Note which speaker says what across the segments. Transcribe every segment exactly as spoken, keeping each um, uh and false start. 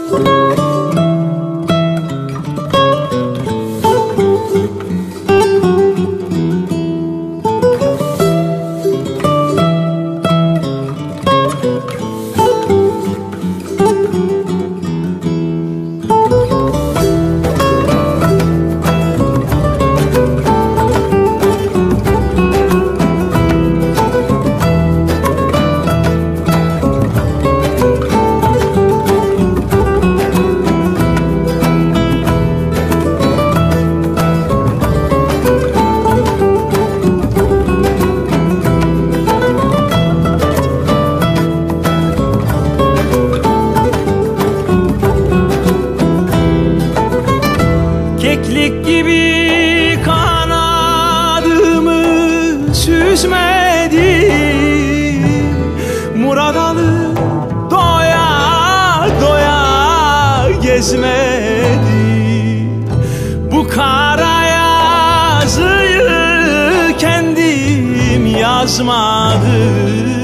Speaker 1: Keklik gibi kanadımı süzmedim, murad alıp doya doya gezmedim. Bu kara yazıyı kendim yazmadım.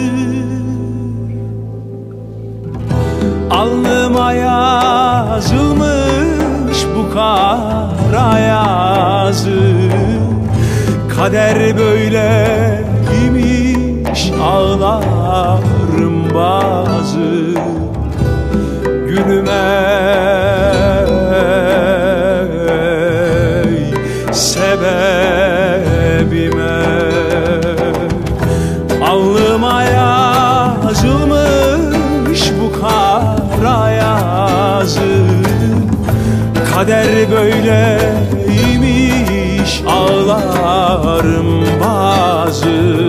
Speaker 1: Alnıma yazılmış bu kara yazı, kader böyle imiş ağlarım bazı. Gülüme sebebime, alnıma yazılmış bu kara yazı, kader böyleymiş ağlarım bazı.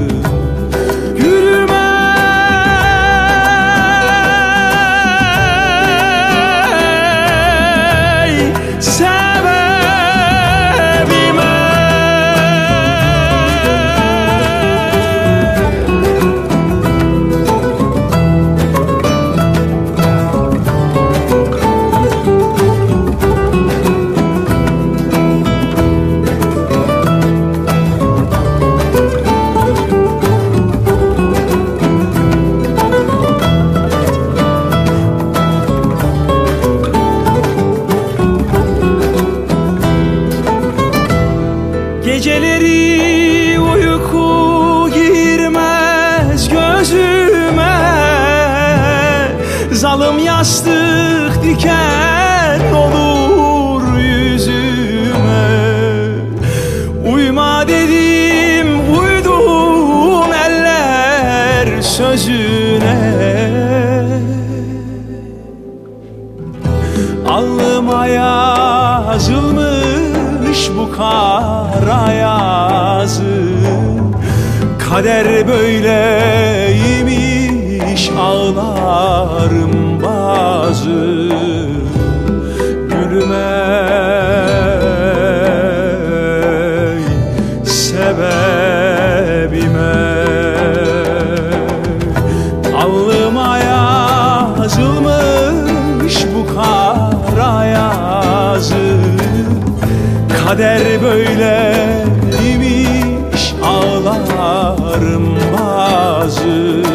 Speaker 1: Geceleri uyku girmez gözüme, zalim yastık diken olur yüzüme. Uyma dedim uydun eller sözüne. Alnıma yazılmış bu kara yazı, kader böyleymiş ağlarım bazı. Gülüme sebebime, alnıma yazılmış bu kara yazı, kader böyleymiş ağlarım bazı.